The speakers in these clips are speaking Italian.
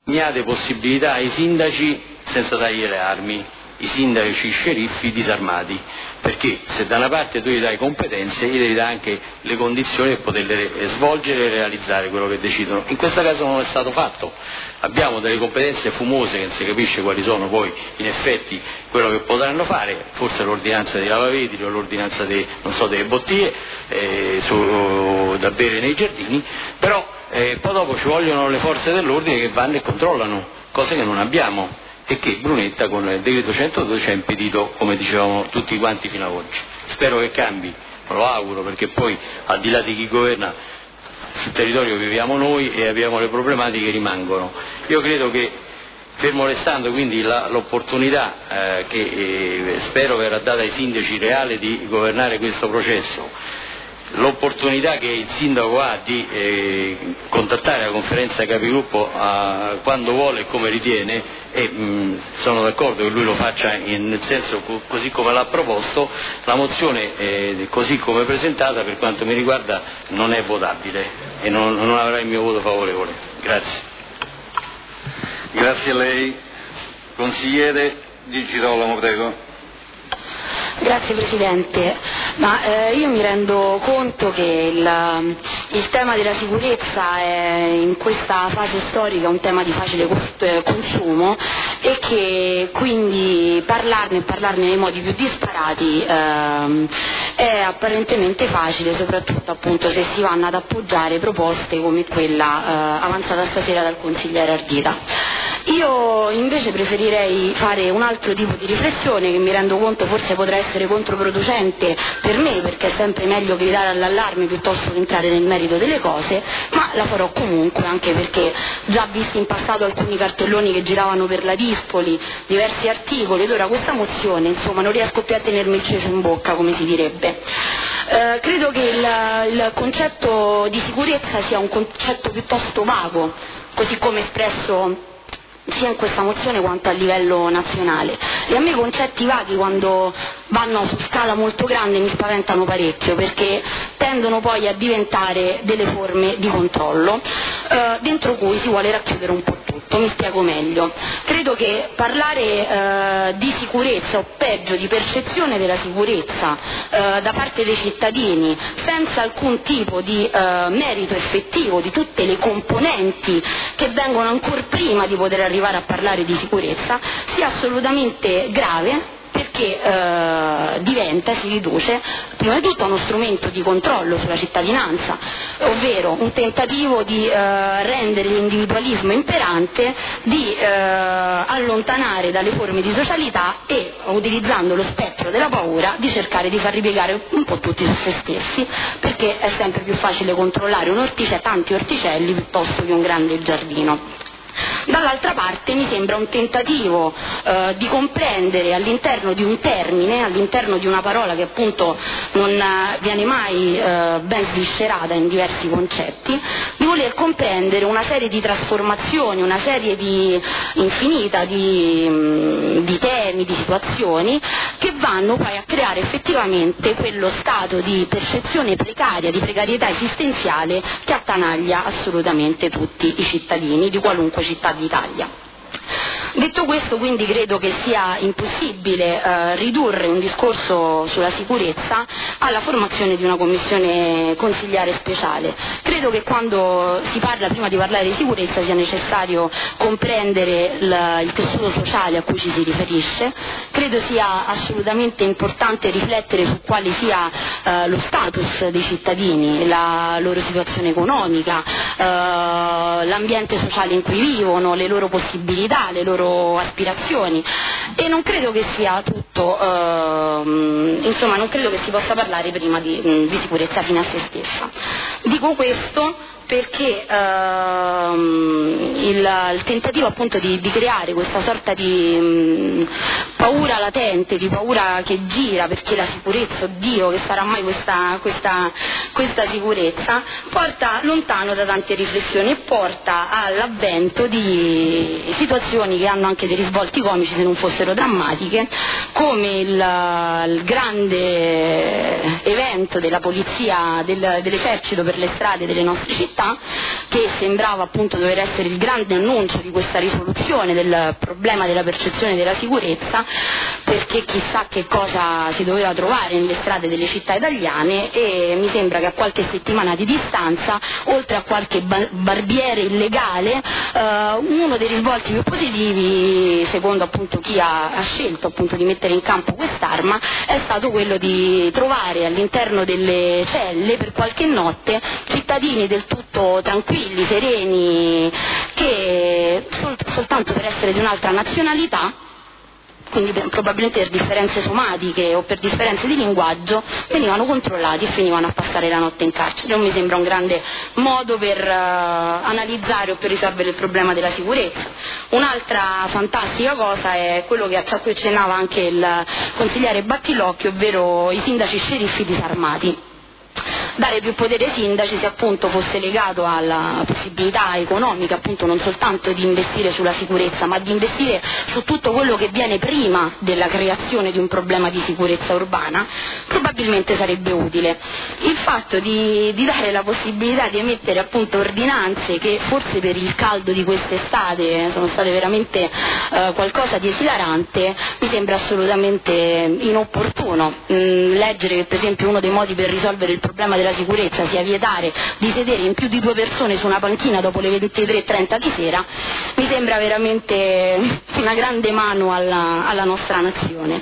Diate possibilità ai sindaci senza dargli le armi, i sindaci sceriffi disarmati, perché se da una parte tu gli dai competenze gli devi dare anche le condizioni per poterle svolgere e realizzare quello che decidono. In questo caso non è stato fatto, abbiamo delle competenze fumose che non si capisce quali sono poi in effetti quello che potranno fare, forse l'ordinanza dei lavavetri o l'ordinanza delle bottiglie da bere nei giardini, però poi dopo ci vogliono le forze dell'ordine che vanno e controllano, cose che non abbiamo e che Brunetta con il decreto 112 ha impedito, come dicevamo tutti quanti fino ad oggi. Spero che cambi, me lo auguro, perché poi al di là di chi governa sul territorio viviamo noi e abbiamo le problematiche che rimangono. Io credo che, fermo restando quindi l'opportunità che spero verrà data ai sindaci reale di governare questo processo, l'opportunità che il sindaco ha di contattare la conferenza capigruppo quando vuole e come ritiene, e sono d'accordo che lui lo faccia nel senso così come l'ha proposto, la mozione così come presentata per quanto mi riguarda non è votabile e non avrà il mio voto favorevole. Grazie. Grazie a lei. Consigliere Di Girolamo, prego. Grazie Presidente, io mi rendo conto che il tema della sicurezza è in questa fase storica un tema di facile consumo e che quindi parlarne nei modi più disparati è apparentemente facile, soprattutto appunto se si vanno ad appoggiare proposte come quella avanzata stasera dal consigliere Ardita. Io invece preferirei fare un altro tipo di riflessione che mi rendo conto forse potrà essere controproducente per me, perché è sempre meglio gridare all'allarme piuttosto che entrare nel merito delle cose, ma la farò comunque, anche perché già visti in passato alcuni cartelloni che giravano per la Dispoli, diversi articoli, ed ora questa mozione, insomma, non riesco più a tenermi il cecio in bocca, come si direbbe. Credo che il concetto di sicurezza sia un concetto piuttosto vago, così come espresso sia in questa mozione quanto a livello nazionale, e a me i concetti vaghi quando vanno su scala molto grande mi spaventano parecchio, perché tendono poi a diventare delle forme di controllo dentro cui si vuole racchiudere un po' tutto. Mi spiego meglio. Credo che parlare di sicurezza, o peggio di percezione della sicurezza da parte dei cittadini senza alcun tipo di merito effettivo di tutte le componenti che vengono ancora prima di poter arrivare a parlare di sicurezza sia assolutamente grave, perché si riduce prima di tutto a uno strumento di controllo sulla cittadinanza, ovvero un tentativo di rendere l'individualismo imperante, di allontanare dalle forme di socialità e, utilizzando lo spettro della paura, di cercare di far ripiegare un po' tutti su se stessi, perché è sempre più facile controllare tanti orticelli piuttosto che un grande giardino. Dall'altra parte mi sembra un tentativo di comprendere all'interno di un termine, all'interno di una parola che appunto non viene mai ben sviscerata in diversi concetti, di voler comprendere una serie di trasformazioni, una serie infinita di temi, di situazioni che vanno poi a creare effettivamente quello stato di percezione precaria, di precarietà esistenziale che attanaglia assolutamente tutti i cittadini di qualunque città d'Italia. Detto questo, quindi, credo che sia impossibile ridurre un discorso sulla sicurezza alla formazione di una commissione consigliare speciale. Credo che quando si parla, prima di parlare di sicurezza, sia necessario comprendere il tessuto sociale a cui ci si riferisce. Credo sia assolutamente importante riflettere su quale sia lo status dei cittadini, la loro situazione economica, l'ambiente sociale in cui vivono, le loro possibilità, le loro aspirazioni, e non credo che sia tutto, non credo che si possa parlare prima di sicurezza fine a se stessa. Dico questo perché il tentativo appunto di creare questa sorta di paura latente, di paura che gira, perché la sicurezza, oddio, che sarà mai questa sicurezza, porta lontano da tante riflessioni e porta all'avvento di situazioni che hanno anche dei risvolti comici se non fossero drammatiche, come il grande evento della polizia, dell'esercito per le strade delle nostre città, città, che sembrava appunto dover essere il grande annuncio di questa risoluzione del problema della percezione della sicurezza, perché chissà che cosa si doveva trovare nelle strade delle città italiane, e mi sembra che a qualche settimana di distanza, oltre a qualche barbiere illegale, uno dei risvolti più positivi, secondo appunto chi ha scelto appunto di mettere in campo quest'arma, è stato quello di trovare all'interno delle celle per qualche notte cittadini del tutto tranquilli, sereni, che soltanto per essere di un'altra nazionalità, quindi probabilmente per differenze somatiche o per differenze di linguaggio, venivano controllati e finivano a passare la notte in carcere. Non mi sembra un grande modo per analizzare o per risolvere il problema della sicurezza. Un'altra fantastica cosa è quello a cui accennava anche il consigliere Battilocchio, ovvero i sindaci sceriffi disarmati. Dare più potere ai sindaci, se appunto fosse legato alla possibilità economica appunto non soltanto di investire sulla sicurezza, ma di investire su tutto quello che viene prima della creazione di un problema di sicurezza urbana, probabilmente sarebbe utile. Il fatto di dare la possibilità di emettere appunto ordinanze che forse per il caldo di quest'estate sono state veramente qualcosa di esilarante, mi sembra assolutamente inopportuno. Leggere che per esempio uno dei modi per risolvere il problema della sicurezza sia vietare di sedere in più di 2 persone su una panchina dopo le 23:30 di sera, mi sembra veramente una grande mano alla nostra nazione.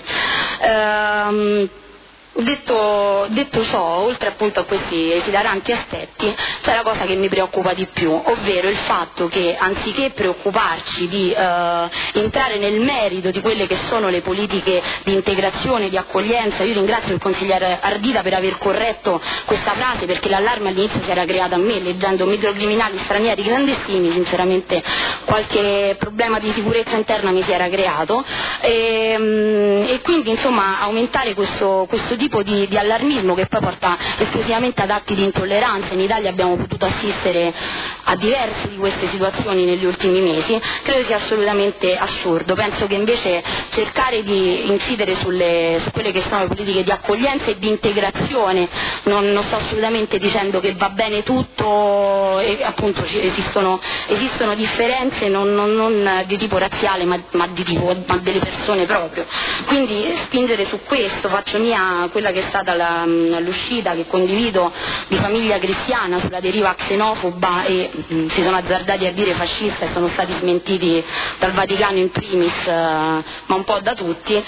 Detto ciò, oltre appunto a questi esilaranti aspetti, c'è la cosa che mi preoccupa di più, ovvero il fatto che anziché preoccuparci di entrare nel merito di quelle che sono le politiche di integrazione, di accoglienza, io ringrazio il consigliere Ardita per aver corretto questa frase, perché l'allarme all'inizio si era creato a me leggendo microcriminali stranieri clandestini, sinceramente qualche problema di sicurezza interna mi si era creato, e quindi insomma aumentare questo tipo di allarmismo che poi porta esclusivamente ad atti di intolleranza. In Italia abbiamo potuto assistere a diverse di queste situazioni negli ultimi mesi, credo sia assolutamente assurdo. Penso che invece cercare di incidere su quelle che sono le politiche di accoglienza e di integrazione, non sto assolutamente dicendo che va bene tutto, e appunto esistono differenze non di tipo razziale ma delle persone proprio, quindi spingere su questo. Faccio mia quella che è stata l'uscita, che condivido, di Famiglia Cristiana sulla deriva xenofoba, e si sono azzardati a dire fascista e sono stati smentiti dal Vaticano in primis, ma un po' da tutti,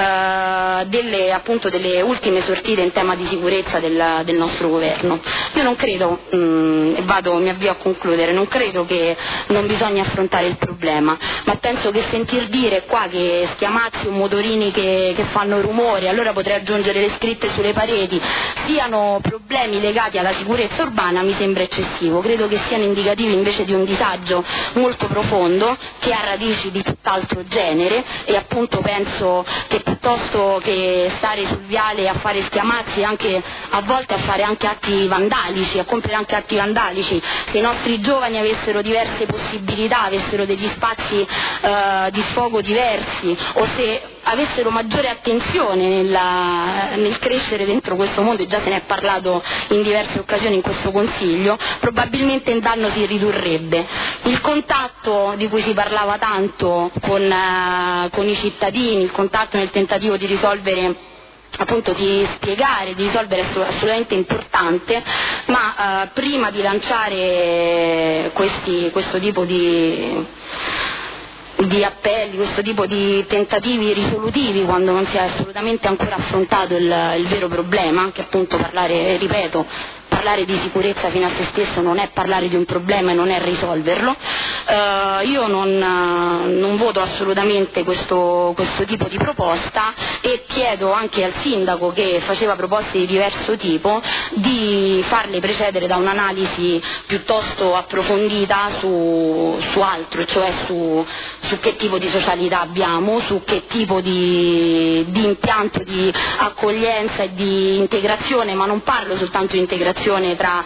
delle ultime sortite in tema di sicurezza del nostro governo. Io non credo, mi avvio a concludere, non credo che non bisogna affrontare il problema, ma penso che sentir dire qua che Schiamazzi o motorini che fanno rumore, allora potrei aggiungere le scritte sulle pareti, siano problemi legati alla sicurezza urbana, mi sembra eccessivo. Credo che siano indicativi invece di un disagio molto profondo che ha radici di tutt'altro genere, e appunto penso che piuttosto che stare sul viale a fare schiamazzi, anche a volte a fare anche atti vandalici, a compiere anche atti vandalici, se i nostri giovani avessero diverse possibilità, avessero degli spazi di sfogo diversi, o se avessero maggiore attenzione nel crescere dentro questo mondo, e già se ne è parlato in diverse occasioni in questo Consiglio, probabilmente il danno si ridurrebbe. Il contatto di cui si parlava tanto con i cittadini, il contatto nel tentativo di risolvere, appunto di spiegare, di risolvere, è assolutamente importante, ma prima di lanciare questo tipo di appelli, questo tipo di tentativi risolutivi, quando non si è assolutamente ancora affrontato il vero problema, che appunto parlare di sicurezza fino a se stesso non è parlare di un problema e non è risolverlo. Io non voto assolutamente questo tipo di proposta, e chiedo anche al sindaco, che faceva proposte di diverso tipo, di farle precedere da un'analisi piuttosto approfondita su altro, cioè su che tipo di socialità abbiamo, su che tipo di impianto di accoglienza e di integrazione, ma non parlo soltanto di integrazione tra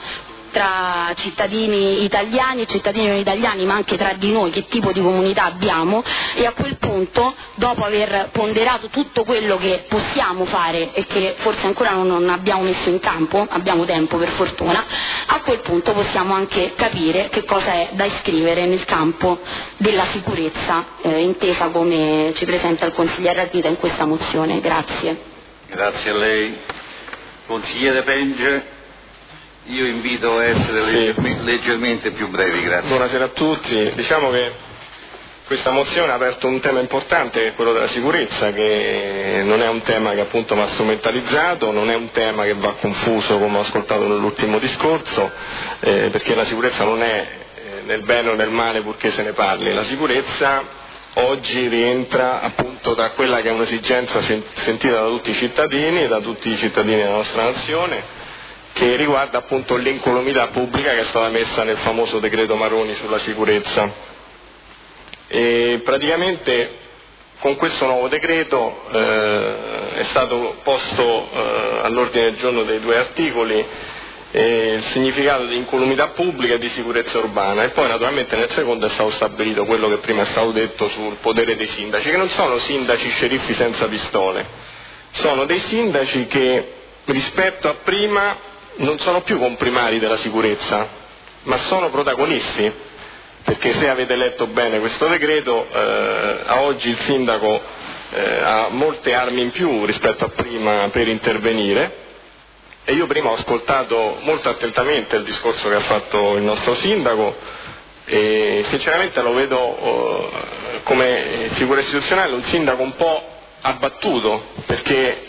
tra cittadini italiani e cittadini non italiani, ma anche tra di noi, che tipo di comunità abbiamo, e a quel punto, dopo aver ponderato tutto quello che possiamo fare e che forse ancora non abbiamo messo in campo, abbiamo tempo per fortuna, a quel punto possiamo anche capire che cosa è da iscrivere nel campo della sicurezza, intesa come ci presenta il consigliere Ardita in questa mozione. Grazie. Grazie a lei. Consigliere Penge, io invito a essere leggermente più brevi, grazie. Buonasera a tutti. Diciamo che questa mozione ha aperto un tema importante, che è quello della sicurezza, che non è un tema che appunto va strumentalizzato, non è un tema che va confuso come ho ascoltato nell'ultimo discorso, perché la sicurezza non è nel bene o nel male purché se ne parli. La sicurezza oggi rientra appunto da quella che è un'esigenza sentita da tutti i cittadini della nostra nazione, che riguarda appunto l'incolumità pubblica che è stata messa nel famoso decreto Maroni sulla sicurezza. E praticamente con questo nuovo decreto è stato posto all'ordine del giorno dei 2 articoli il significato di incolumità pubblica e di sicurezza urbana, e poi naturalmente nel secondo è stato stabilito quello che prima è stato detto sul potere dei sindaci, che non sono sindaci sceriffi senza pistole, sono dei sindaci che rispetto a prima non sono più comprimari della sicurezza, ma sono protagonisti, perché se avete letto bene questo decreto, a oggi il sindaco ha molte armi in più rispetto a prima per intervenire. E io prima ho ascoltato molto attentamente il discorso che ha fatto il nostro sindaco e sinceramente lo vedo come figura istituzionale un sindaco un po' abbattuto, perché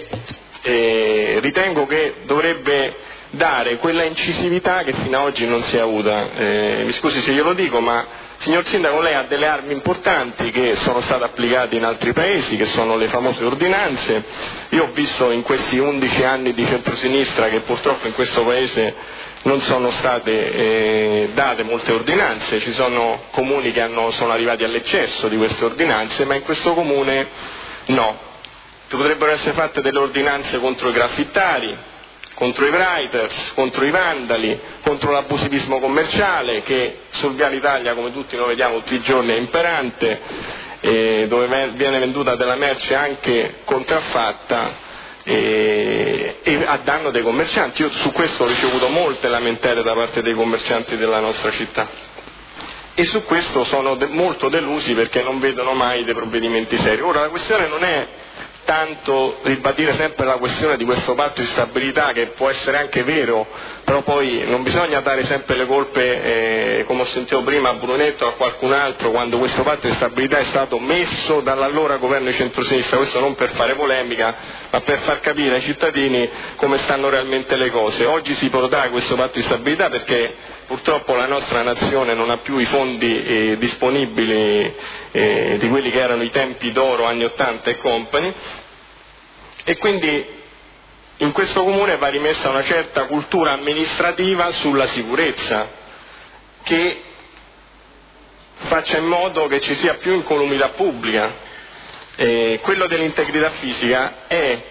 ritengo che dovrebbe dare quella incisività che fino ad oggi non si è avuta. Mi scusi se glielo dico, ma signor Sindaco, lei ha delle armi importanti che sono state applicate in altri paesi, che sono le famose ordinanze. Io ho visto in questi 11 anni di centrosinistra che purtroppo in questo paese non sono state date molte ordinanze, ci sono comuni che sono arrivati all'eccesso di queste ordinanze, ma in questo comune no. Potrebbero essere fatte delle ordinanze contro i graffittari, contro i writers, contro i vandali, contro l'abusivismo commerciale che sul Viale Italia, come tutti noi vediamo tutti i giorni, è imperante, dove viene venduta della merce anche contraffatta e a danno dei commercianti. Io su questo ho ricevuto molte lamentele da parte dei commercianti della nostra città e su questo sono molto delusi perché non vedono mai dei provvedimenti seri. Ora la questione non è tanto ribadire sempre la questione di questo patto di stabilità, che può essere anche vero, però poi non bisogna dare sempre le colpe, come ho sentito prima, a Brunetto o a qualcun altro, quando questo patto di stabilità è stato messo dall'allora governo di centrosinistra. Questo non per fare polemica, ma per far capire ai cittadini come stanno realmente le cose. Oggi si protrae questo patto di stabilità perché purtroppo la nostra nazione non ha più i fondi disponibili di quelli che erano i tempi d'oro anni 80 e compagni, e quindi in questo comune va rimessa una certa cultura amministrativa sulla sicurezza che faccia in modo che ci sia più incolumità pubblica. Quello dell'integrità fisica è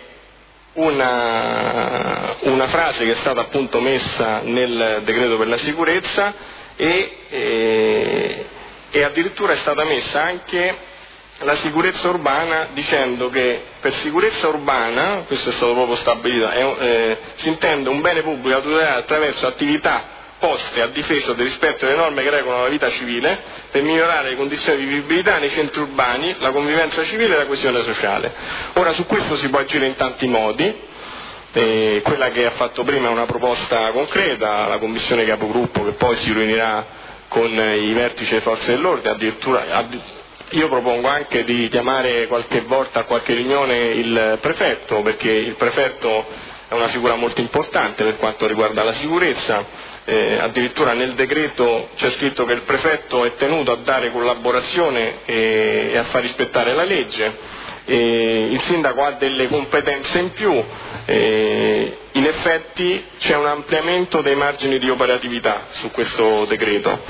una frase che è stata appunto messa nel decreto per la sicurezza e addirittura è stata messa anche la sicurezza urbana, dicendo che per sicurezza urbana, questo è stato proprio stabilito, si intende un bene pubblico da tutelare attraverso attività poste a difesa del rispetto delle norme che regolano la vita civile per migliorare le condizioni di vivibilità nei centri urbani, la convivenza civile e la coesione sociale. Ora su questo si può agire in tanti modi. Quella che ha fatto prima è una proposta concreta, la commissione capogruppo che poi si riunirà con i vertici delle forze dell'ordine, addirittura io propongo anche di chiamare qualche volta a qualche riunione il prefetto, perché il prefetto è una figura molto importante per quanto riguarda la sicurezza. Addirittura nel decreto c'è scritto che il prefetto è tenuto a dare collaborazione e a far rispettare la legge. Il sindaco ha delle competenze in più, in effetti c'è un ampliamento dei margini di operatività su questo decreto.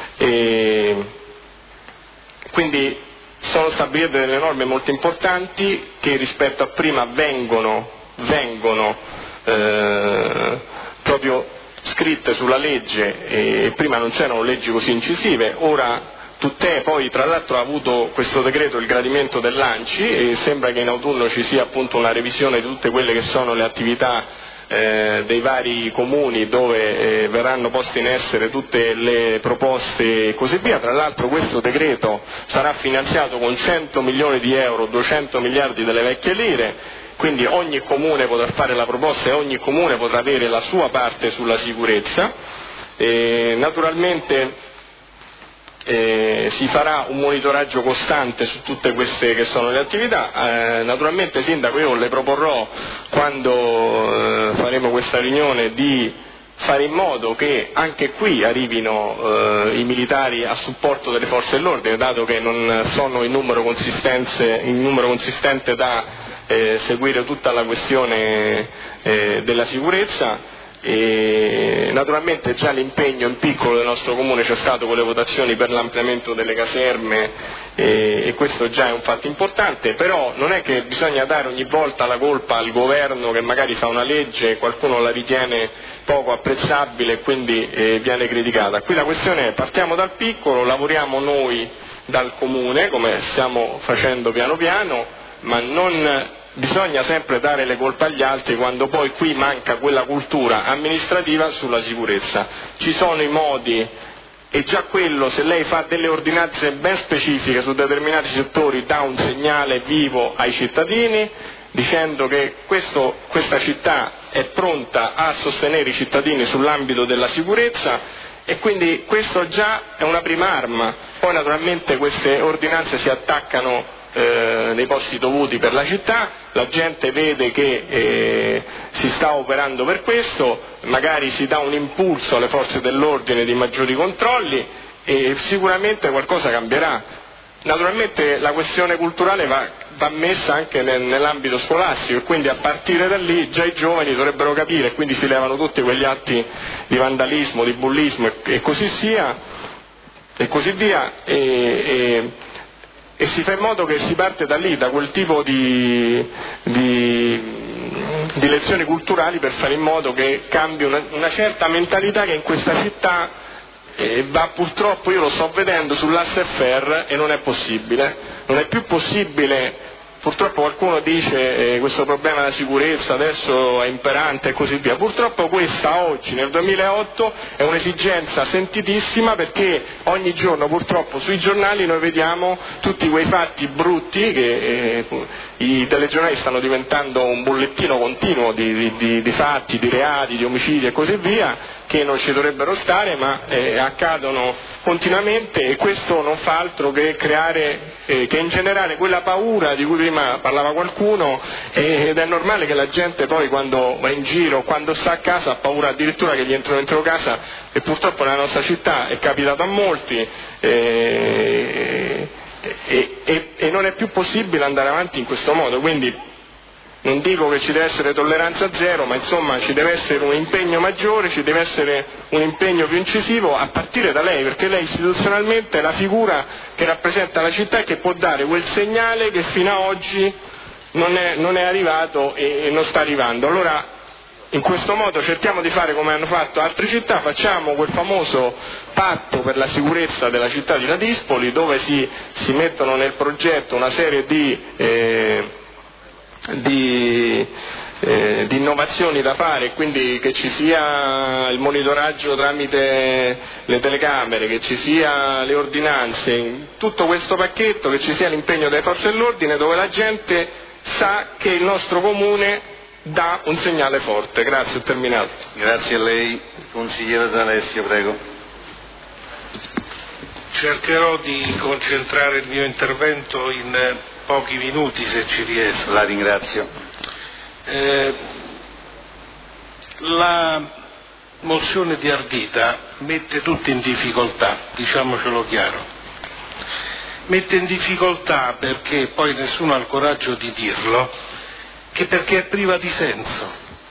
Quindi sono stabilite delle norme molto importanti che rispetto a prima vengono proprio scritte sulla legge, e prima non c'erano leggi così incisive, ora poi tra l'altro ha avuto questo decreto il gradimento dell'ANCI e sembra che in autunno ci sia appunto una revisione di tutte quelle che sono le attività dei vari comuni dove verranno poste in essere tutte le proposte e così via. Tra l'altro questo decreto sarà finanziato con 100 milioni di euro, 200 miliardi delle vecchie lire, quindi ogni comune potrà fare la proposta e ogni comune potrà avere la sua parte sulla sicurezza. Naturalmente si farà un monitoraggio costante su tutte queste che sono le attività. Naturalmente Sindaco, io le proporrò quando faremo questa riunione di fare in modo che anche qui arrivino i militari a supporto delle forze dell'ordine, dato che non sono in numero consistente da seguire tutta la questione della sicurezza. E naturalmente già l'impegno in piccolo del nostro comune c'è stato con le votazioni per l'ampliamento delle caserme e questo già è un fatto importante, però non è che bisogna dare ogni volta la colpa al governo che magari fa una legge e qualcuno la ritiene poco apprezzabile e quindi viene criticata. Qui la questione è: partiamo dal piccolo, lavoriamo noi dal comune come stiamo facendo piano piano, ma non bisogna sempre dare le colpe agli altri quando poi qui manca quella cultura amministrativa sulla sicurezza. Ci sono i modi, e già quello, se lei fa delle ordinanze ben specifiche su determinati settori, dà un segnale vivo ai cittadini dicendo che questa città è pronta a sostenere i cittadini sull'ambito della sicurezza, e quindi questo già è una prima arma. Poi naturalmente queste ordinanze si attaccano nei posti dovuti per la città, la gente vede che si sta operando per questo, magari si dà un impulso alle forze dell'ordine di maggiori controlli e sicuramente qualcosa cambierà. Naturalmente la questione culturale va messa anche nell'ambito scolastico, e quindi a partire da lì già i giovani dovrebbero capire, quindi si levano tutti quegli atti di vandalismo, di bullismo e così via, e si fa in modo che si parte da lì, da quel tipo di lezioni culturali, per fare in modo che cambi una certa mentalità che in questa città va, purtroppo io lo sto vedendo sull'asse FER, e non è possibile, non è più possibile. Purtroppo qualcuno dice questo problema della sicurezza adesso è imperante e così via. Purtroppo questa oggi, nel 2008, è un'esigenza sentitissima, perché ogni giorno purtroppo sui giornali noi vediamo tutti quei fatti brutti che i telegiornali stanno diventando un bollettino continuo di fatti, di reati, di omicidi e così via, che non ci dovrebbero stare, ma accadono continuamente, e questo non fa altro che creare, che ingenerare quella paura di cui prima parlava qualcuno, ed è normale che la gente poi quando va in giro, quando sta a casa, ha paura addirittura che gli entrino dentro casa, e purtroppo nella nostra città è capitato a molti, e non è più possibile andare avanti in questo modo. Quindi non dico che ci deve essere tolleranza zero, ma insomma ci deve essere un impegno maggiore, ci deve essere un impegno più incisivo a partire da lei, perché lei istituzionalmente è la figura che rappresenta la città e che può dare quel segnale che fino a oggi non è arrivato e non sta arrivando. Allora, in questo modo cerchiamo di fare come hanno fatto altre città, facciamo quel famoso patto per la sicurezza della città di Ladispoli, dove si mettono nel progetto una serie di innovazioni da fare, quindi che ci sia il monitoraggio tramite le telecamere, che ci sia le ordinanze, tutto questo pacchetto, che ci sia l'impegno delle forze dell'ordine, dove la gente sa che il nostro comune dà un segnale forte. Grazie, ho terminato. Grazie a lei. Consigliere D'Alessio, prego. Cercherò di concentrare il mio intervento in pochi minuti, se ci riesco. La ringrazio. La mozione di Ardita mette tutti in difficoltà, diciamocelo chiaro. Mette in difficoltà perché poi nessuno ha il coraggio di dirlo, che perché è priva di senso.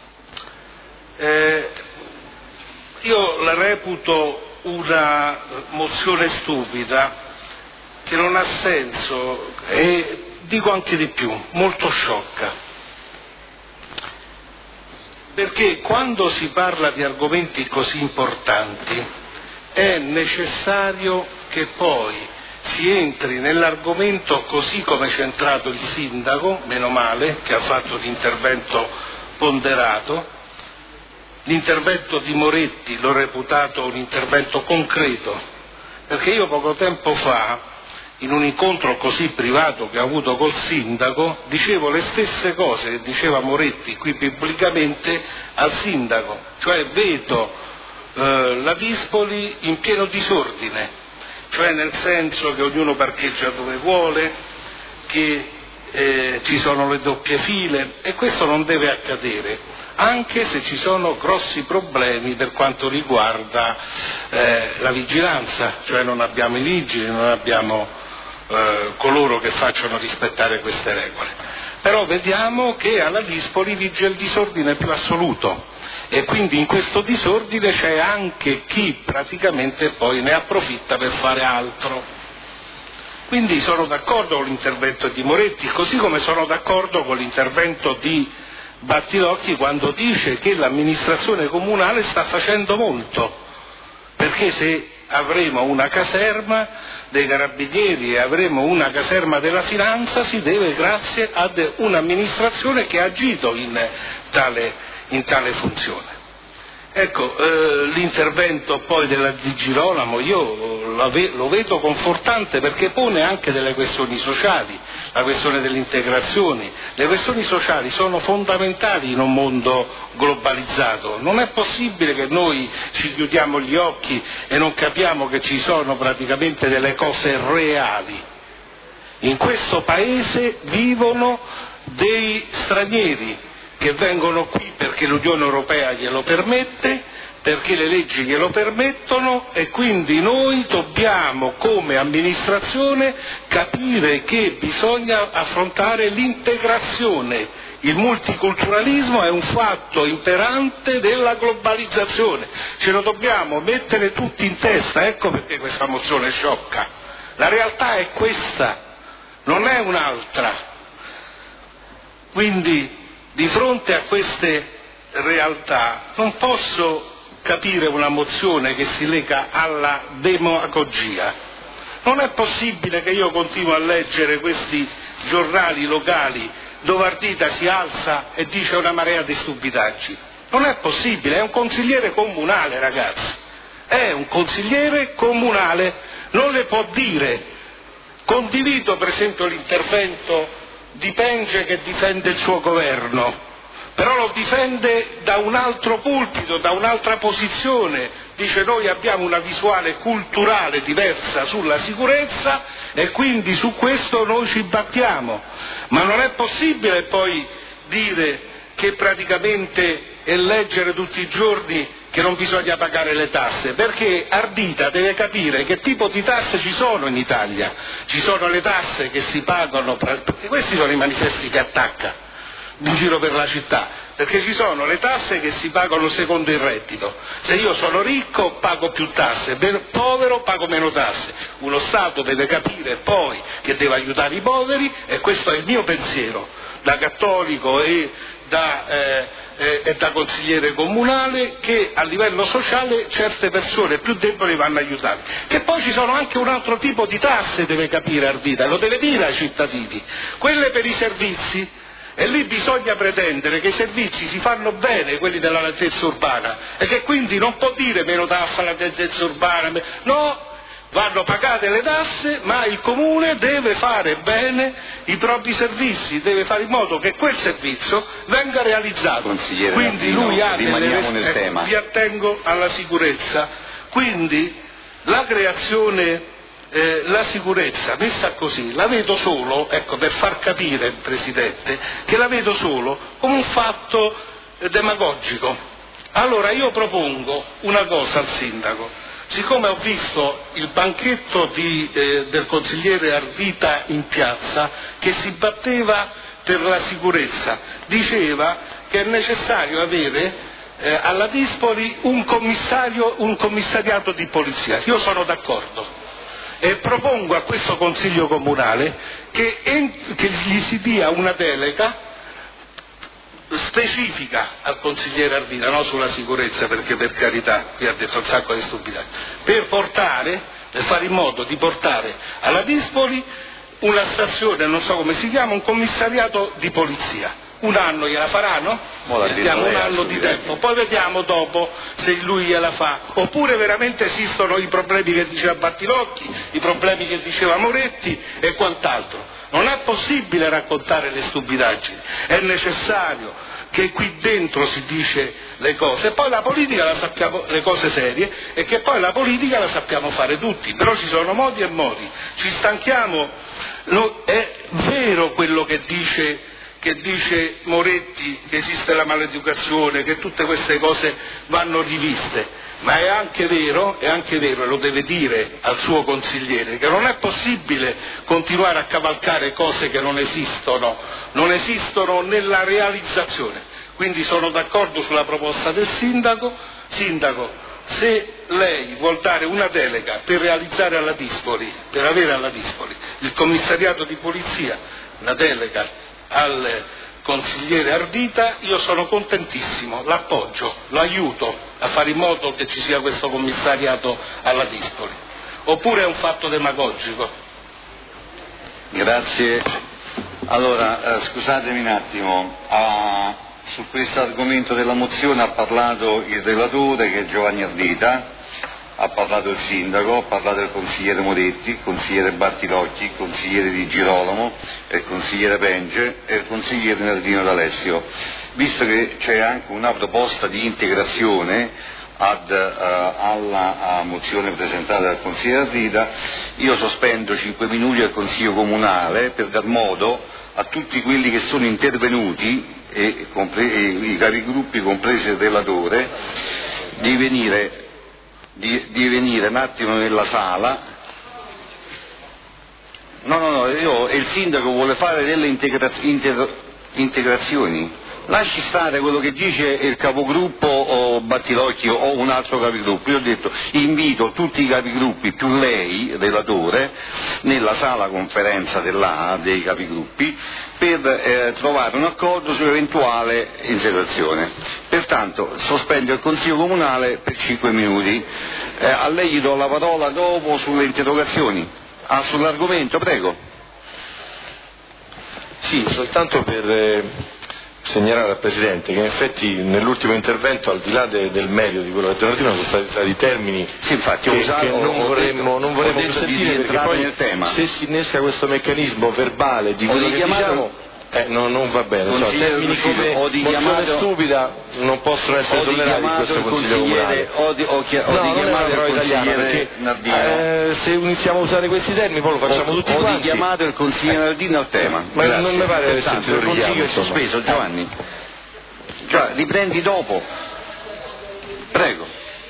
Io la reputo una mozione stupida, che non ha senso, e dico anche di più, molto sciocca. perché quando si parla di argomenti così importanti è necessario che poi si entri nell'argomento così come c'è entrato il sindaco, meno male, che ha fatto l'intervento ponderato. L'intervento di Moretti l'ho reputato un intervento concreto, perché io poco tempo fa, in un incontro così privato che ho avuto col sindaco, dicevo le stesse cose che diceva Moretti qui pubblicamente al sindaco, cioè vedo la Dispoli in pieno disordine, cioè nel senso che ognuno parcheggia dove vuole, che ci sono le doppie file, e questo non deve accadere, anche se ci sono grossi problemi per quanto riguarda la vigilanza, cioè non abbiamo i vigili, non abbiamo coloro che facciano rispettare queste regole. Però vediamo che alla Dispoli vige il disordine più assoluto, e quindi in questo disordine c'è anche chi praticamente poi ne approfitta per fare altro. Quindi sono d'accordo con l'intervento di Moretti, così come sono d'accordo con l'intervento di Battilocchi quando dice che l'amministrazione comunale sta facendo molto, perché se avremo una caserma dei carabinieri e avremo una caserma della finanza si deve grazie ad un'amministrazione che ha agito in tale funzione. Ecco, l'intervento poi della Di Girolamo io lo vedo confortante, perché pone anche delle questioni sociali, la questione dell'integrazione. Le questioni sociali sono fondamentali in un mondo globalizzato, non è possibile che noi ci chiudiamo gli occhi e non capiamo che ci sono praticamente delle cose reali. In questo paese vivono dei stranieri che vengono qui perché l'Unione Europea glielo permette, perché le leggi glielo permettono, e quindi noi dobbiamo come amministrazione capire che bisogna affrontare l'integrazione. Il multiculturalismo è un fatto imperante della globalizzazione, ce lo dobbiamo mettere tutti in testa, ecco perché questa mozione è sciocca. La realtà è questa, non è un'altra. Quindi di fronte a queste realtà non posso capire una mozione che si lega alla demagogia. Non è possibile che io continuo a leggere questi giornali locali dove Ardita si alza e dice una marea di stupidaggini. Non è possibile, è un consigliere comunale, ragazzi, è un consigliere comunale, non le può dire. Condivido per esempio l'intervento di Penge che difende il suo governo, però lo difende da un altro pulpito, da un'altra posizione, dice noi abbiamo una visuale culturale diversa sulla sicurezza e quindi su questo noi ci battiamo, ma non è possibile poi dire che praticamente è leggere tutti i giorni che non bisogna pagare le tasse, perché Ardita deve capire che tipo di tasse ci sono in Italia. Ci sono le tasse che si pagano, perché questi sono i manifesti che attacca in giro per la città, perché ci sono le tasse che si pagano secondo il reddito. Se io sono ricco pago più tasse, povero pago meno tasse. Uno Stato deve capire poi che deve aiutare i poveri, e questo è il mio pensiero da cattolico e da consigliere comunale, che a livello sociale certe persone più deboli vanno aiutate. Che poi ci sono anche un altro tipo di tasse, deve capire Ardita, lo deve dire ai cittadini, quelle per i servizi, e lì bisogna pretendere che i servizi si fanno bene, quelli della larghezza urbana, e che quindi non può dire meno tassa alla larghezza urbana, no, vanno pagate le tasse, ma il comune deve fare bene i propri servizi, deve fare in modo che quel servizio venga realizzato. Consigliere quindi Nardino, lui ha rimaniamo nel tema. Vi attengo alla sicurezza. Quindi la creazione, la sicurezza messa così, la vedo solo, ecco, per far capire, Presidente, che la vedo solo come un fatto demagogico. Allora io propongo una cosa al Sindaco. Siccome ho visto il banchetto del consigliere Ardita in piazza che si batteva per la sicurezza, diceva che è necessario avere alla Dispoli un commissariato di polizia. Io sono d'accordo e propongo a questo Consiglio Comunale che gli si dia una delega specifica al consigliere Ardita, non sulla sicurezza, perché per carità qui ha detto un sacco di stupidità, per fare in modo di portare alla Dispoli una stazione, non so come si chiama, un commissariato di polizia. Un anno gliela faranno? Diamo un anno di tempo, poi vediamo dopo se lui gliela fa, oppure veramente esistono i problemi che diceva Battilocchi, i problemi che diceva Moretti e quant'altro. Non è possibile raccontare le stupidaggini, è necessario che qui dentro si dice le cose, e poi la politica la sappiamo, le cose serie, e che poi la politica la sappiamo fare tutti, però ci sono modi e modi, ci stanchiamo, è vero quello che dice Moretti, che esiste la maleducazione, che tutte queste cose vanno riviste, ma è anche vero, e lo deve dire al suo consigliere, che non è possibile continuare a cavalcare cose che non esistono nella realizzazione. Quindi sono d'accordo sulla proposta del sindaco, se lei vuol dare una delega per realizzare alla Dispoli, per avere alla Dispoli il commissariato di polizia, una delega al consigliere Ardita, io sono contentissimo, l'appoggio, l'aiuto a fare in modo che ci sia questo commissariato alla Dispoli. Oppure è un fatto demagogico? Grazie. Allora, scusatemi un attimo, su questo argomento della mozione ha parlato il relatore, che è Giovanni Ardita, ha parlato il sindaco, ha parlato il consigliere Moretti, il consigliere Battilocchi, il consigliere Di Girolamo, il consigliere Penge e il consigliere Nardino D'Alessio. Visto che c'è anche una proposta di integrazione alla mozione presentata dal consigliere Ardita, io sospendo 5 minuti al Consiglio Comunale per dar modo a tutti quelli che sono intervenuti, e i capigruppi compresi il relatore, di venire un attimo nella sala. No, il sindaco vuole fare delle integrazioni. Lasci stare quello che dice il capogruppo o Battilocchi o un altro capigruppo. Io ho detto invito tutti i capigruppi più lei, relatore, nella sala conferenza dei capigruppi per trovare un accordo sull'eventuale integrazione. Pertanto sospendo il Consiglio Comunale per 5 minuti. A lei gli do la parola dopo sulle interrogazioni. Sull'argomento, prego. Sì, soltanto per segnalare al Presidente che in effetti nell'ultimo intervento, al di là del merito di quello che è alternativo, sono stati usati termini che non vorremmo più sentire, perché poi nel tema, se si innesca questo meccanismo verbale di quello che diciamo, non va bene. Termini come mozione stupida non possono essere tollerati in questo Consiglio Comunale. Non è una parola italiana, perché se iniziamo a usare questi termini poi lo facciamo tutti quanti. Ho richiamato il consigliere Nardino al tema. Ma non mi pare di aver sentito il richiamo. Il Consiglio è sospeso, Giovanni. Riprendi dopo. Prego.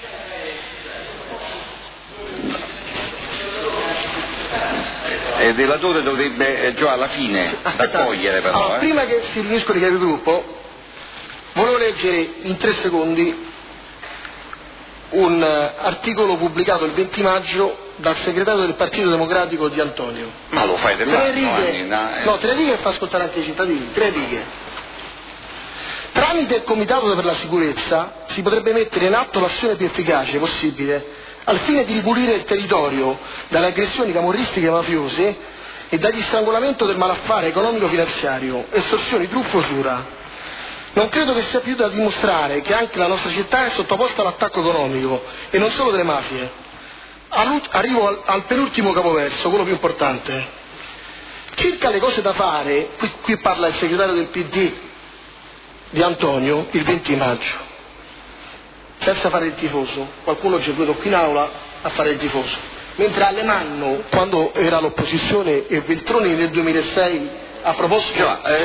Il relatore dovrebbe già alla fine raccogliere, però. Allora, prima che si riuniscono i capigruppo, volevo leggere in 3 secondi un articolo pubblicato il 20 maggio dal segretario del Partito Democratico Di Antonio. Ma lo fai 3 righe. No, 3 righe fa ascoltare anche i cittadini. 3 righe. Tramite il Comitato per la Sicurezza si potrebbe mettere in atto l'azione più efficace possibile al fine di ripulire il territorio dalle aggressioni camorristiche e mafiose e dagli strangolamenti del malaffare economico-finanziario, estorsioni, truffe, usura. Non credo che sia più da dimostrare che anche la nostra città è sottoposta all'attacco economico e non solo delle mafie. Arrivo al penultimo capoverso, quello più importante. Circa le cose da fare, qui parla il segretario del PD Di Antonio, il 20 maggio. Senza fare il tifoso, qualcuno ci è venuto qui in aula a fare il tifoso, mentre Alemanno, quando era all'opposizione, e Veltroni nel 2006 ha proposto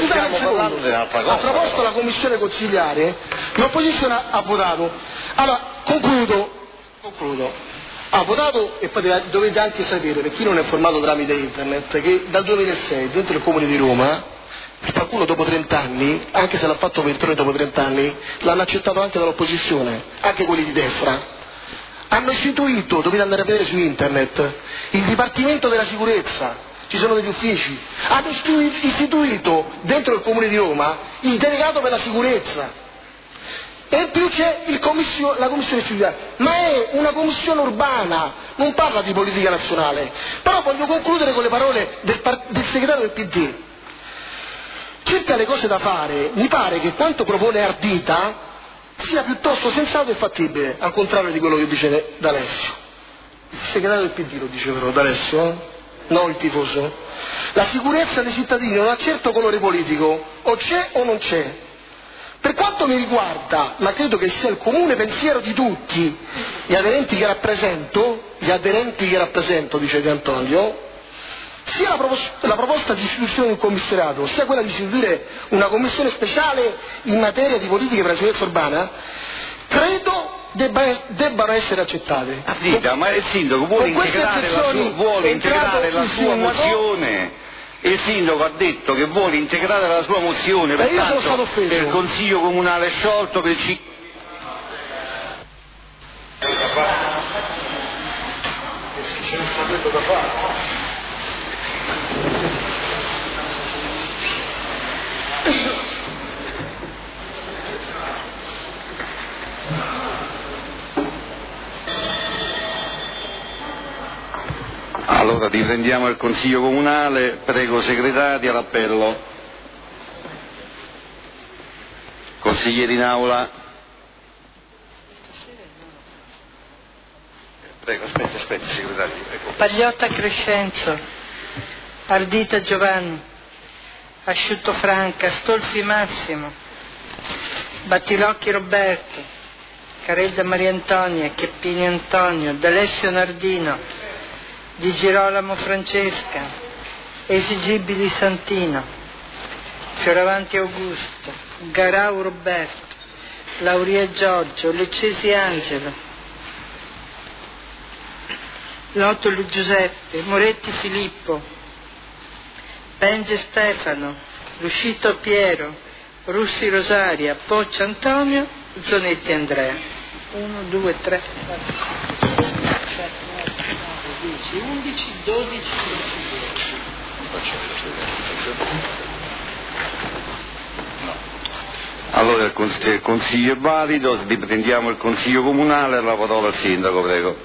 la commissione consigliare, l'opposizione ha votato. Allora concludo, ha votato, e poi dovete anche sapere, per chi non è informato tramite internet, che dal 2006 dentro il Comune di Roma qualcuno dopo 30 anni, anche se l'ha fatto Veltroni dopo 30 anni, l'hanno accettato anche dall'opposizione, anche quelli di destra. Hanno istituito, dovete andare a vedere su internet, il Dipartimento della Sicurezza, ci sono degli uffici, hanno istituito dentro il Comune di Roma il delegato per la sicurezza e in più c'è la commissione istituita, ma è una commissione urbana, non parla di politica nazionale. Però voglio concludere con le parole del segretario del PD. Circa le cose da fare, mi pare che quanto propone Ardita sia piuttosto sensato e fattibile, al contrario di quello che dice D'Alessio. Il segretario del PD lo dice però, D'Alessio, no il tifoso. La sicurezza dei cittadini non ha certo colore politico, o c'è o non c'è. Per quanto mi riguarda, ma credo che sia il comune pensiero di tutti gli aderenti che rappresento, dice Di Antonio, sia la proposta di istituzione di un commissariato, sia quella di istituire una commissione speciale in materia di politiche per la sicurezza urbana, credo debbano essere accettate. Ardita, ma il sindaco vuole integrare la sua mozione. Il sindaco ha detto che vuole integrare la sua mozione, io sono stato offeso. Per il consiglio comunale sciolto, per il Allora riprendiamo il Consiglio Comunale, prego segretaria l'appello. Consiglieri in aula. Prego, aspetti segretario. Ecco. Pagliotta Crescenzo, Ardita Giovanni, Asciutto Franca, Stolfi Massimo, Battilocchi Roberto, Caredda Maria Antonia, Chiappini Antonio, D'Alessio Nardino, Di Girolamo Francesca, Esigibili Santino, Fioravanti Augusto, Garau Roberto, Lauria Giorgio, Leccesi Angelo, Lotolo Giuseppe, Moretti Filippo, Penge Stefano, Luscito Piero, Russi Rosaria, Poccia Antonio, Zonetti Andrea. 1, 2, 3, 4, 5, 6, 7, 8, 9, 10, 11, 12, 13. Allora il Consiglio è valido, riprendiamo il Consiglio Comunale, la parola al Sindaco, prego.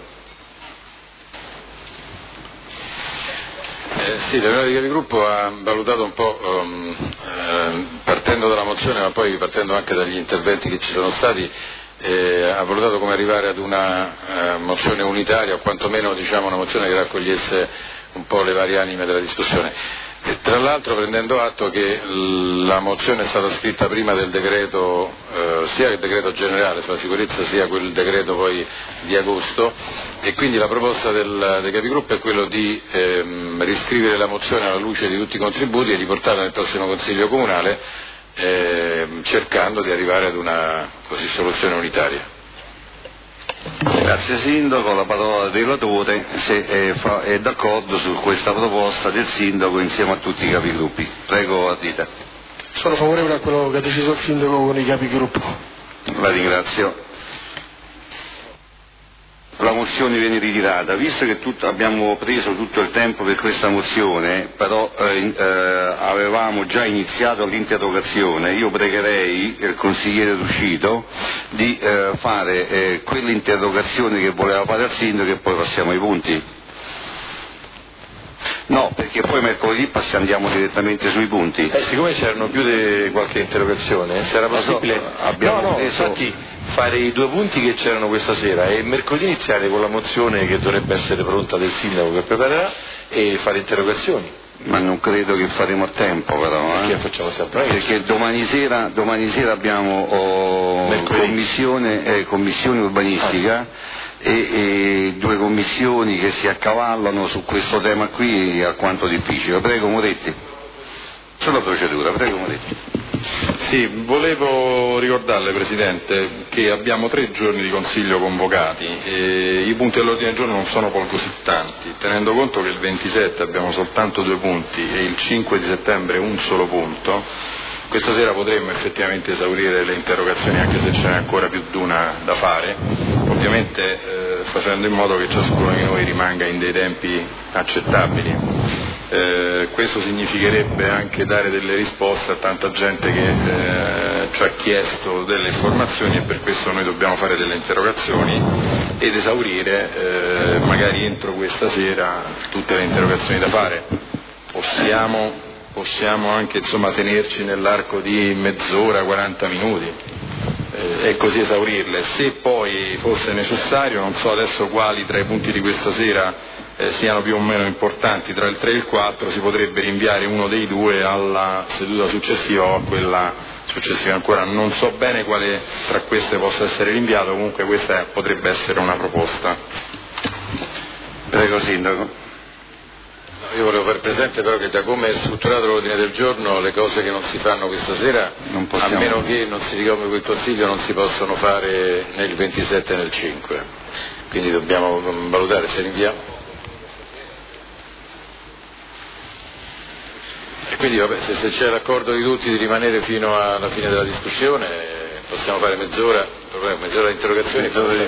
Sì, la riunione di capigruppo ha valutato un po', partendo dalla mozione ma poi partendo anche dagli interventi che ci sono stati, ha valutato come arrivare ad una mozione unitaria o quantomeno una mozione che raccogliesse un po' le varie anime della discussione. E tra l'altro prendendo atto che la mozione è stata scritta prima del decreto, sia il decreto generale sulla sicurezza sia quel decreto poi di agosto, e quindi la proposta dei capigruppo è quello di riscrivere la mozione alla luce di tutti i contributi e riportarla nel prossimo Consiglio Comunale, cercando di arrivare ad una soluzione unitaria. Grazie Sindaco, la parola al relatore se è d'accordo su questa proposta del Sindaco insieme a tutti i capigruppi. Prego Ardita. Sono favorevole a quello che ha deciso il Sindaco con i capigruppo. La ringrazio. La mozione viene ritirata, visto che abbiamo preso tutto il tempo per questa mozione, però avevamo già iniziato l'interrogazione, io pregherei il consigliere Ruscito di fare quell'interrogazione che voleva fare al Sindaco e poi passiamo ai punti. No, perché poi mercoledì andiamo direttamente sui punti. Siccome c'erano più di qualche interrogazione, se era possibile infatti fare i 2 punti che c'erano questa sera e mercoledì iniziare con la mozione che dovrebbe essere pronta del Sindaco che preparerà e fare interrogazioni. Ma non credo che faremo a tempo però. Perché facciamo sempre? Perché domani sera abbiamo commissione urbanistica. E 2 commissioni che si accavallano su questo tema qui è alquanto difficile. Prego Moretti. Sulla procedura, prego Moretti. Sì, volevo ricordarle Presidente che abbiamo 3 giorni di Consiglio convocati e i punti all'ordine del giorno non sono poi così tanti, tenendo conto che il 27 abbiamo soltanto 2 punti e il 5 di settembre un solo punto. Questa sera potremmo effettivamente esaurire le interrogazioni anche se ce n'è ancora più di una da fare, ovviamente facendo in modo che ciascuno di noi rimanga in dei tempi accettabili. Questo significherebbe anche dare delle risposte a tanta gente che ci ha chiesto delle informazioni, e per questo noi dobbiamo fare delle interrogazioni ed esaurire magari entro questa sera tutte le interrogazioni da fare. Possiamo anche tenerci nell'arco di mezz'ora, 40 minuti e così esaurirle. Se poi fosse necessario, non so adesso quali tra i punti di questa sera siano più o meno importanti, tra il 3 e il 4 si potrebbe rinviare uno dei due alla seduta successiva o a quella successiva. Ancora non so bene quale tra queste possa essere rinviato, comunque questa potrebbe essere una proposta. Prego Sindaco. Io volevo far presente però che da come è strutturato l'ordine del giorno le cose che non si fanno questa sera, a meno che non si richiami quel Consiglio, non si possono fare nel 27 e nel 5, quindi dobbiamo valutare se rinviamo. E quindi se c'è l'accordo di tutti di rimanere fino alla fine della discussione possiamo fare mezz'ora di interrogazioni.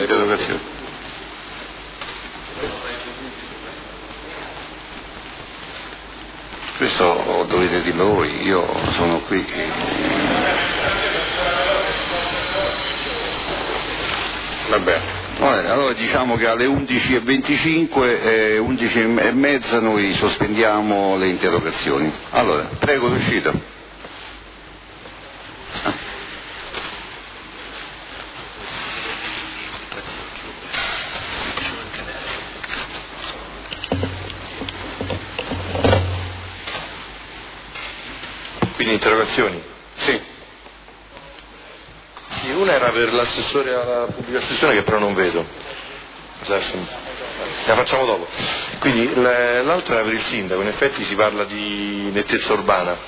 Questo dovete dirlo voi, io sono qui che... Va bene. Allora diciamo che alle 11:25 11:30 noi sospendiamo le interrogazioni. Allora, prego l'uscita. Quindi interrogazioni? Sì. Una era per l'assessore alla pubblica istruzione, che però non vedo. La facciamo dopo. Quindi l'altra era per il sindaco. In effetti si parla di nettezza urbana.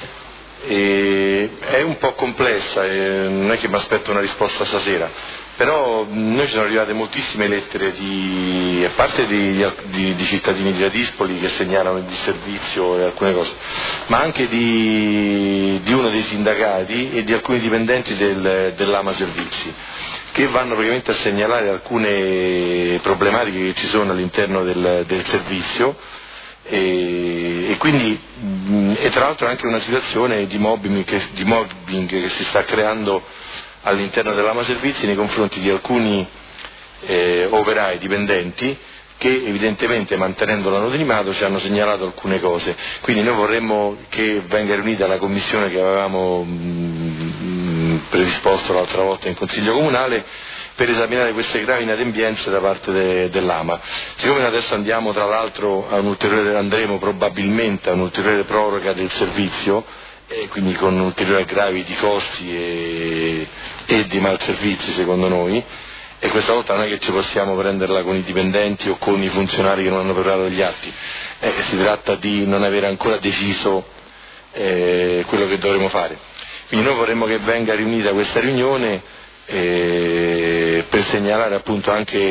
È un po' complessa, non è che mi aspetto una risposta stasera, però noi ci sono arrivate moltissime lettere a parte di cittadini di Ladispoli che segnalano il disservizio e alcune cose, ma anche di uno dei sindacati e di alcuni dipendenti dell'Ama Servizi, che vanno praticamente a segnalare alcune problematiche che ci sono all'interno del servizio. E quindi tra l'altro anche una situazione di mobbing che si sta creando all'interno dell'Ama Servizi nei confronti di alcuni operai dipendenti che evidentemente, mantenendo l'anonimato, ci hanno segnalato alcune cose. Quindi noi vorremmo che venga riunita la commissione che avevamo predisposto l'altra volta in Consiglio Comunale per esaminare queste gravi inadempienze da parte dell'Ama. Siccome adesso andiamo tra l'altro andremo probabilmente a un'ulteriore proroga del servizio, quindi con ulteriori aggravi di costi e di malservizi secondo noi, e questa volta non è che ci possiamo prenderla con i dipendenti o con i funzionari che non hanno preparato gli atti, si tratta di non avere ancora deciso quello che dovremo fare. Quindi noi vorremmo che venga riunita questa riunione per segnalare appunto anche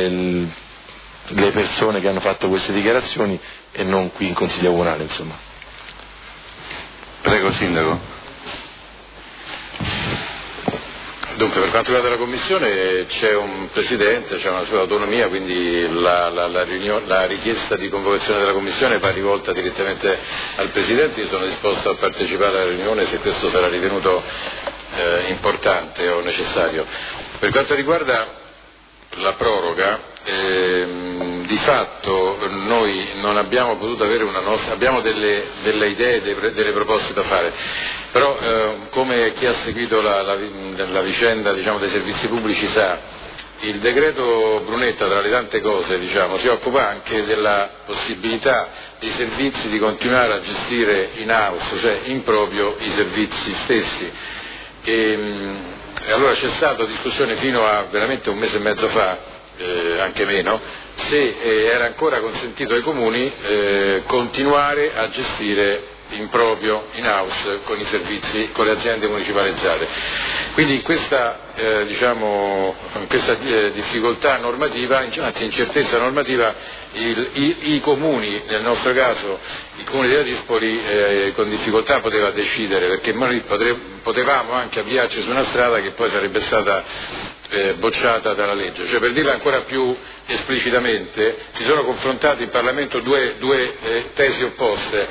le persone che hanno fatto queste dichiarazioni e non qui in Consiglio Comunale, insomma. Prego Sindaco. Dunque, per quanto riguarda la Commissione c'è un Presidente, c'è una sua autonomia, quindi la richiesta di convocazione della Commissione va rivolta direttamente al Presidente. Io sono disposto a partecipare alla riunione se questo sarà ritenuto importante o necessario. Per quanto riguarda la proroga, di fatto noi non abbiamo potuto avere abbiamo delle idee, delle proposte da fare, però come chi ha seguito la vicenda dei servizi pubblici sa, il decreto Brunetta, tra le tante cose, si occupa anche della possibilità dei servizi di continuare a gestire in house, cioè in proprio, i servizi stessi. E allora c'è stata discussione fino a veramente un mese e mezzo fa, anche meno, se era ancora consentito ai comuni continuare a gestire in proprio, in house, con i servizi, con le aziende municipalizzate. Quindi in questa difficoltà normativa, anzi incertezza normativa, i comuni, nel nostro caso il comune di Ladispoli, con difficoltà poteva decidere, perché noi potevamo anche avviarci su una strada che poi sarebbe stata bocciata dalla legge. Cioè, per dirla ancora più esplicitamente, si sono confrontate in Parlamento due tesi opposte.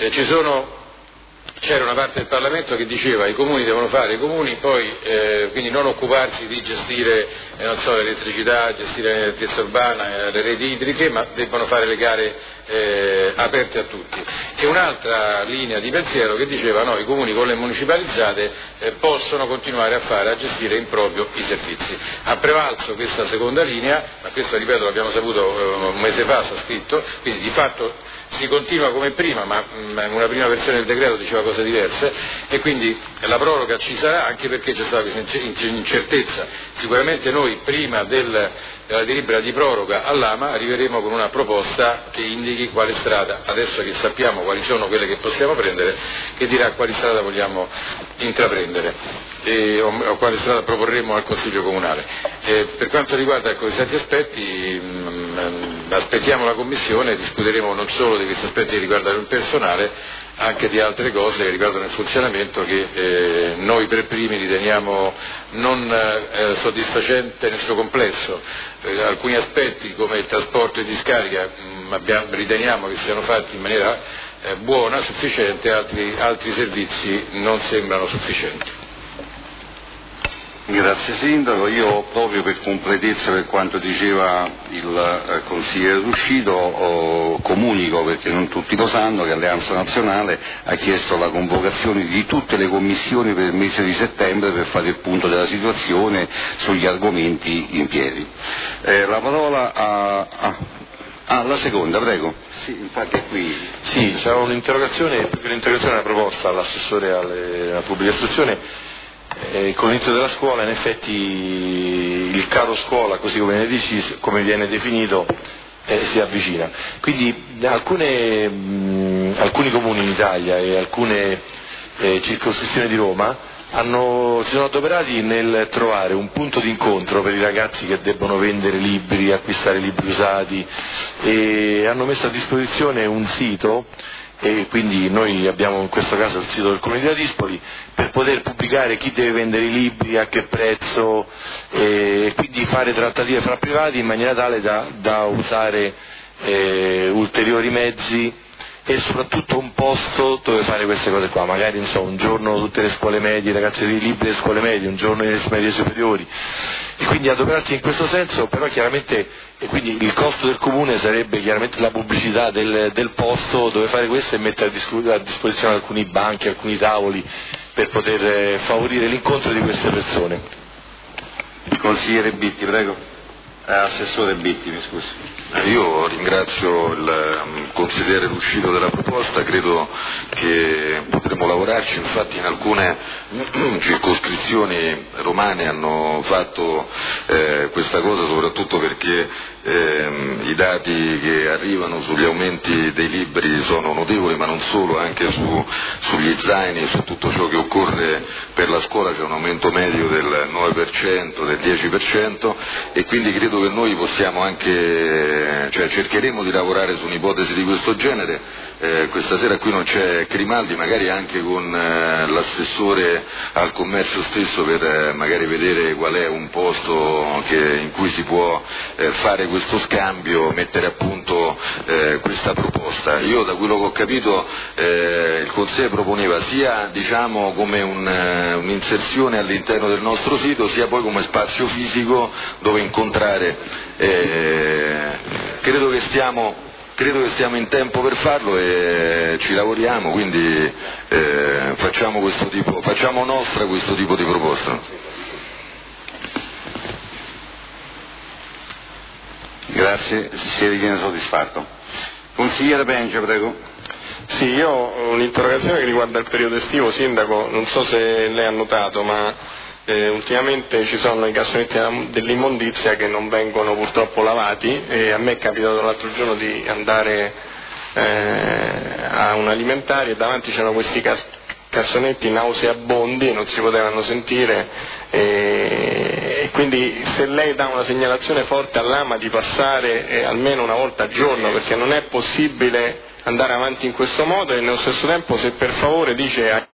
C'era una parte del Parlamento che diceva i comuni devono fare i comuni, poi quindi non occuparsi di gestire l'elettricità, gestire l'energia urbana, le reti idriche, ma debbono fare le gare aperte a tutti. E un'altra linea di pensiero che diceva no, i comuni con le municipalizzate possono continuare a gestire in proprio i servizi. Ha prevalso questa seconda linea, ma questo ripeto l'abbiamo saputo un mese fa, sta scritto, quindi di fatto si continua come prima, ma una prima versione del decreto diceva cose diverse, e quindi la proroga ci sarà anche perché c'è stata questa incertezza. Sicuramente noi prima della delibera di proroga all'AMA arriveremo con una proposta che indichi quale strada, adesso che sappiamo quali sono quelle che possiamo prendere, che dirà quali strada vogliamo intraprendere o quale strada proporremo al Consiglio Comunale. Per quanto riguarda questi aspetti aspettiamo la Commissione, discuteremo non solo di questi aspetti che riguardano il personale, anche di altre cose che riguardano il funzionamento che noi per primi riteniamo non soddisfacente nel suo complesso. Alcuni aspetti come il trasporto e discarica riteniamo che siano fatti in maniera buona, sufficiente, altri servizi non sembrano sufficienti. Grazie Sindaco, io proprio per completezza per quanto diceva il consigliere Ruscito comunico, perché non tutti lo sanno, che Alleanza Nazionale ha chiesto la convocazione di tutte le commissioni per il mese di settembre per fare il punto della situazione sugli argomenti in piedi. La parola alla seconda, prego. Sì, infatti è qui. Sì, c'è un'interrogazione, più che un'interrogazione, una proposta all'assessore alla pubblica istruzione. Con l'inizio della scuola in effetti il caro scuola, così come viene definito, si avvicina. Quindi alcuni comuni in Italia e alcune circoscrizioni di Roma si sono adoperati nel trovare un punto di incontro per i ragazzi che debbono vendere libri, acquistare libri usati, e hanno messo a disposizione un sito, e quindi noi abbiamo in questo caso il sito del Comune di Ladispoli, per poter pubblicare chi deve vendere i libri, a che prezzo, e quindi fare trattative fra privati in maniera tale da usare ulteriori mezzi e soprattutto un posto dove fare queste cose qua, magari un giorno tutte le scuole medie, i ragazzi dei libri delle scuole medie, un giorno le medie superiori, e quindi adoperarsi in questo senso. Però chiaramente, e quindi il costo del comune sarebbe chiaramente la pubblicità del posto dove fare questo e mettere a disposizione alcuni banchi, alcuni tavoli per poter favorire l'incontro di queste persone. Consigliere Bitti, prego. Assessore Bitti, mi scusi. Io ringrazio il consigliere Ruscito della proposta, credo che potremo lavorarci, infatti in alcune circoscrizioni romane hanno fatto questa cosa soprattutto perché i dati che arrivano sugli aumenti dei libri sono notevoli, ma non solo, anche sugli zaini, su tutto ciò che occorre per la scuola c'è un aumento medio del 9%, del 10%, e quindi credo che noi possiamo anche, cercheremo di lavorare su un'ipotesi di questo genere. Questa sera qui non c'è Grimaldi, magari anche con l'assessore al commercio stesso, per magari vedere qual è un posto in cui si può fare questo scambio, mettere a punto questa proposta. Io da quello che ho capito il Consiglio proponeva sia come un'inserzione all'interno del nostro sito, sia poi come spazio fisico dove incontrare. Credo che stiamo in tempo per farlo e ci lavoriamo, quindi facciamo nostra questo tipo di proposta. Grazie, si ritiene soddisfatto. Consigliere Pencio, prego. Sì, io ho un'interrogazione che riguarda il periodo estivo, Sindaco, non so se lei ha notato, ma ultimamente ci sono i cassonetti dell'immondizia che non vengono purtroppo lavati, e a me è capitato l'altro giorno di andare a un alimentare e davanti c'erano questi cassonetti nauseabondi, non si potevano sentire, e quindi se lei dà una segnalazione forte all'AMA di passare almeno una volta al giorno, perché non è possibile andare avanti in questo modo, e nello stesso tempo se per favore dice